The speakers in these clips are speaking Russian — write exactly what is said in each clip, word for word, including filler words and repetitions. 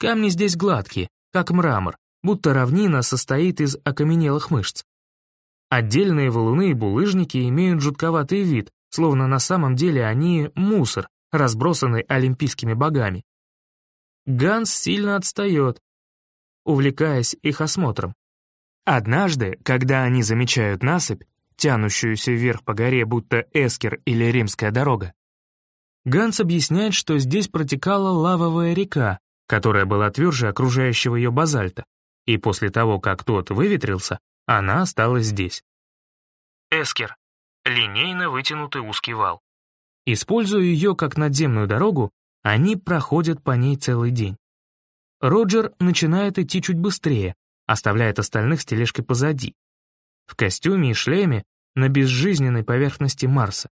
Камни здесь гладкие, как мрамор, будто равнина состоит из окаменелых мышц. Отдельные валуны и булыжники имеют жутковатый вид, словно на самом деле они мусор, разбросанный олимпийскими богами. Ганс сильно отстает, увлекаясь их осмотром. Однажды, когда они замечают насыпь, тянущуюся вверх по горе, будто Эскер или Римская дорога, Ганс объясняет, что здесь протекала лавовая река, которая была тверже окружающего ее базальта, и после того, как тот выветрился, она осталась здесь. Эскер — линейно вытянутый узкий вал. Используя ее как надземную дорогу, они проходят по ней целый день. Роджер начинает идти чуть быстрее, оставляет остальных с тележкой позади, в костюме и шлеме на безжизненной поверхности Марса.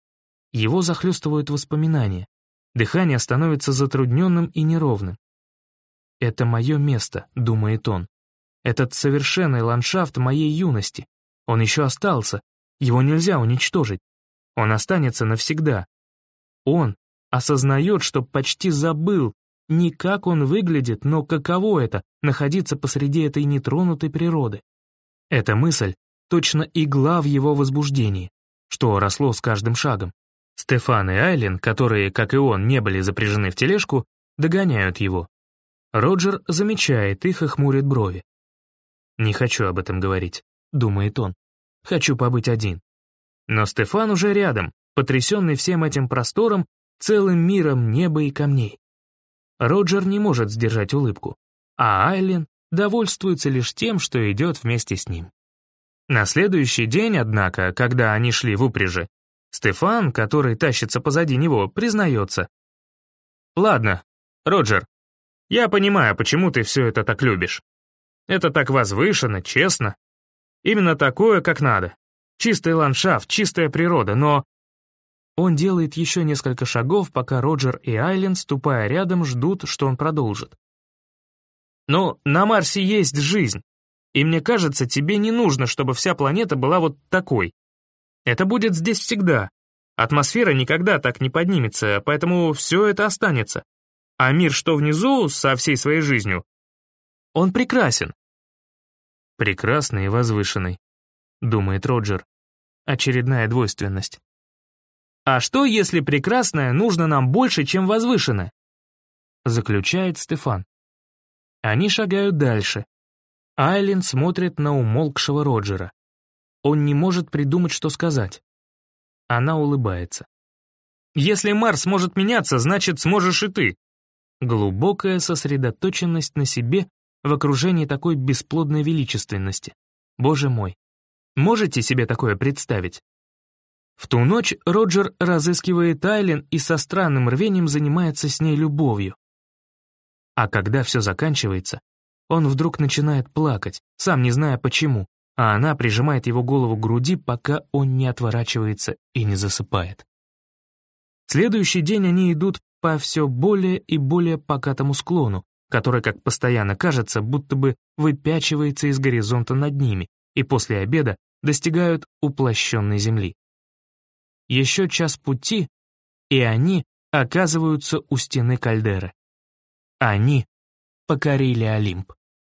Его захлестывают воспоминания, дыхание становится затрудненным и неровным. «Это мое место», — думает он. «Этот совершенный ландшафт моей юности. Он еще остался, его нельзя уничтожить. Он останется навсегда». Он осознает, что почти забыл не как он выглядит, но каково это — находиться посреди этой нетронутой природы. Эта мысль точно игла в его возбуждении, что росло с каждым шагом. Стефан и Айлин, которые, как и он, не были запряжены в тележку, догоняют его. Роджер замечает их и хмурит брови. «Не хочу об этом говорить», — думает он. «Хочу побыть один». Но Стефан уже рядом, потрясенный всем этим простором, целым миром неба и камней. Роджер не может сдержать улыбку, а Айлин довольствуется лишь тем, что идет вместе с ним. На следующий день, однако, когда они шли в упряжи, Стефан, который тащится позади него, признается. «Ладно, Роджер, я понимаю, почему ты все это так любишь. Это так возвышенно, честно. Именно такое, как надо. Чистый ландшафт, чистая природа, но...» Он делает еще несколько шагов, пока Роджер и Айлин, ступая рядом, ждут, что он продолжит. «Но на Марсе есть жизнь, и мне кажется, тебе не нужно, чтобы вся планета была вот такой. Это будет здесь всегда. Атмосфера никогда так не поднимется, поэтому все это останется. А мир, что внизу, со всей своей жизнью, он прекрасен». «Прекрасный и возвышенный», — думает Роджер. Очередная двойственность. «А что, если прекрасное нужно нам больше, чем возвышенное?» Заключает Стефан. Они шагают дальше. Айлин смотрит на умолкшего Роджера. Он не может придумать, что сказать. Она улыбается. «Если Марс может меняться, значит, сможешь и ты». Глубокая сосредоточенность на себе в окружении такой бесплодной величественности. Боже мой, можете себе такое представить? В ту ночь Роджер разыскивает Айлин и со странным рвением занимается с ней любовью. А когда все заканчивается, он вдруг начинает плакать, сам не зная почему, а она прижимает его голову к груди, пока он не отворачивается и не засыпает. Следующий день они идут по все более и более покатому склону, который, как постоянно кажется, будто бы выпячивается из горизонта над ними, и после обеда достигают уплощенной земли. Еще час пути, и они оказываются у стены кальдеры. Они покорили Олимп.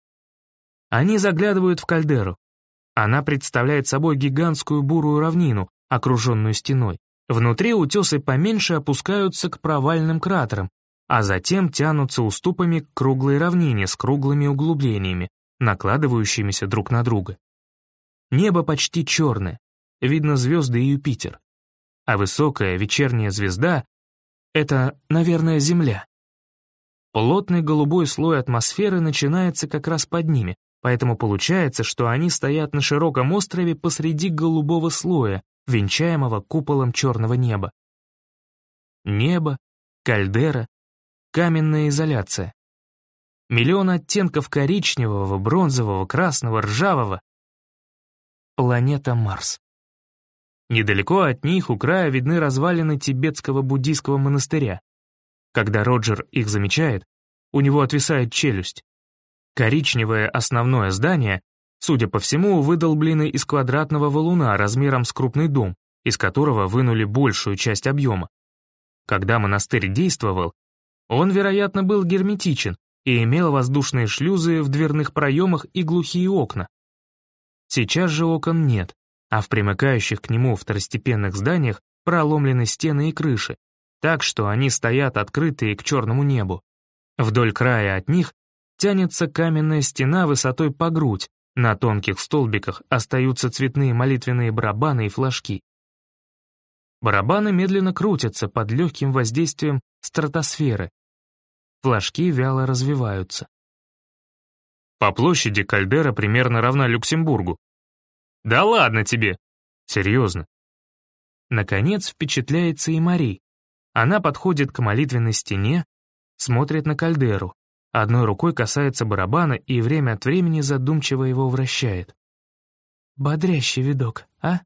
Они заглядывают в кальдеру. Она представляет собой гигантскую бурую равнину, окруженную стеной. Внутри утесы поменьше опускаются к провальным кратерам, а затем тянутся уступами к круглой равнине с круглыми углублениями, накладывающимися друг на друга. Небо почти черное, видно звезды и Юпитер. А высокая вечерняя звезда — это, наверное, Земля. Плотный голубой слой атмосферы начинается как раз под ними, поэтому получается, что они стоят на широком острове посреди голубого слоя, венчаемого куполом черного неба. Небо, кальдера, каменная изоляция. Миллион оттенков коричневого, бронзового, красного, ржавого. Планета Марс. Недалеко от них у края видны развалины тибетского буддийского монастыря. Когда Роджер их замечает, у него отвисает челюсть. Коричневое основное здание, судя по всему, выдолблены из квадратного валуна размером с крупный дом, из которого вынули большую часть объема. Когда монастырь действовал, он, вероятно, был герметичен, и имел воздушные шлюзы в дверных проемах и глухие окна. Сейчас же окон нет, а в примыкающих к нему второстепенных зданиях проломлены стены и крыши, так что они стоят открытые к черному небу. Вдоль края от них тянется каменная стена высотой по грудь, на тонких столбиках остаются цветные молитвенные барабаны и флажки. Барабаны медленно крутятся под легким воздействием стратосферы. Флажки вяло развиваются. По площади кальдера примерно равна Люксембургу. Да ладно тебе! Серьезно. Наконец впечатляется и Мари. Она подходит к молитвенной стене, смотрит на кальдеру, одной рукой касается барабана и время от времени задумчиво его вращает. Бодрящий видок, а?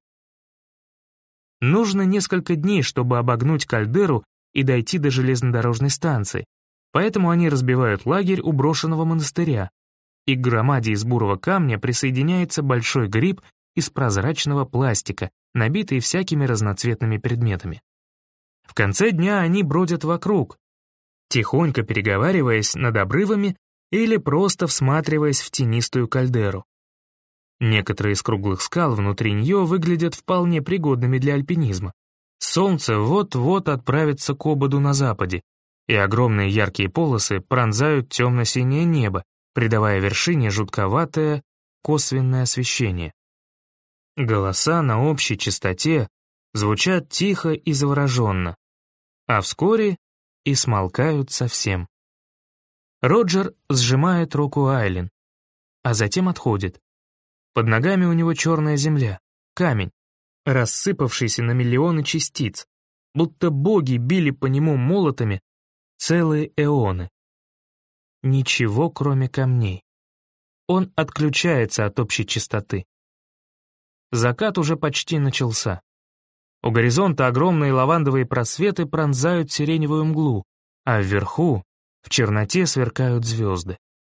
Нужно несколько дней, чтобы обогнуть кальдеру и дойти до железнодорожной станции, поэтому они разбивают лагерь у брошенного монастыря, и к громаде из бурого камня присоединяется большой гриб из прозрачного пластика, набитый всякими разноцветными предметами. В конце дня они бродят вокруг, тихонько переговариваясь над обрывами или просто всматриваясь в тенистую кальдеру. Некоторые из круглых скал внутри нее выглядят вполне пригодными для альпинизма. Солнце вот-вот отправится к ободу на западе, и огромные яркие полосы пронзают темно-синее небо, придавая вершине жутковатое косвенное освещение. Голоса на общей частоте звучат тихо и завороженно, а вскоре и смолкают совсем. Роджер сжимает руку Айлин, а затем отходит. Под ногами у него черная земля, камень, рассыпавшийся на миллионы частиц, будто боги били по нему молотами целые эоны. Ничего, кроме камней. Он отключается от общей частоты. Закат уже почти начался. У горизонта огромные лавандовые просветы пронзают сиреневую мглу, а вверху, в черноте, сверкают звезды.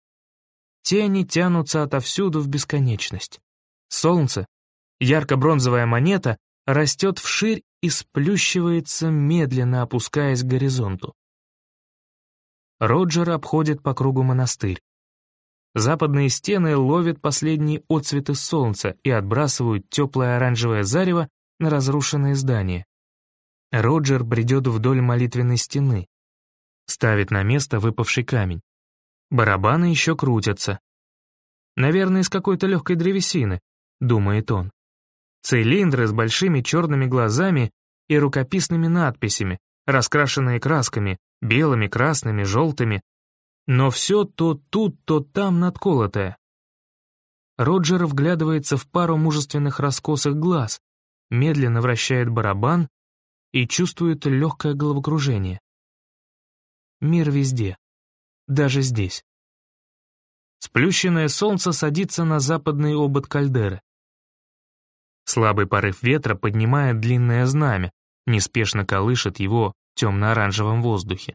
Тени тянутся отовсюду в бесконечность. Солнце, ярко-бронзовая монета, растет вширь и сплющивается, медленно опускаясь к горизонту. Роджер обходит по кругу монастырь. Западные стены ловят последние отцветы солнца и отбрасывают теплое оранжевое зарево на разрушенные здания. Роджер бредет вдоль молитвенной стены, ставит на место выпавший камень. Барабаны еще крутятся. Наверное, из какой-то легкой древесины, думает он. Цилиндры с большими черными глазами и рукописными надписями, раскрашенные красками, белыми, красными, желтыми, но все то тут, то там надколотое. Роджер вглядывается в пару мужественных раскосых глаз, медленно вращает барабан и чувствует легкое головокружение. Мир везде, даже здесь. Сплющенное солнце садится на западный обод кальдеры. Слабый порыв ветра поднимает длинное знамя, неспешно колышет его в темно-оранжевом воздухе.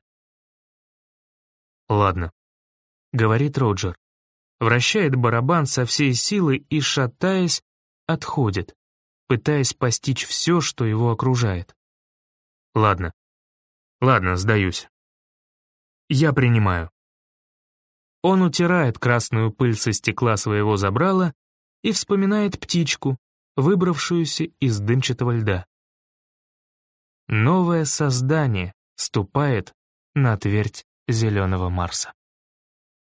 «Ладно», — говорит Роджер, вращает барабан со всей силы и, шатаясь, отходит, пытаясь постичь все, что его окружает. «Ладно, ладно, сдаюсь. Я принимаю». Он утирает красную пыль со стекла своего забрала и вспоминает птичку, выбравшуюся из дымчатого льда. Новое создание ступает на твердь зеленого Марса.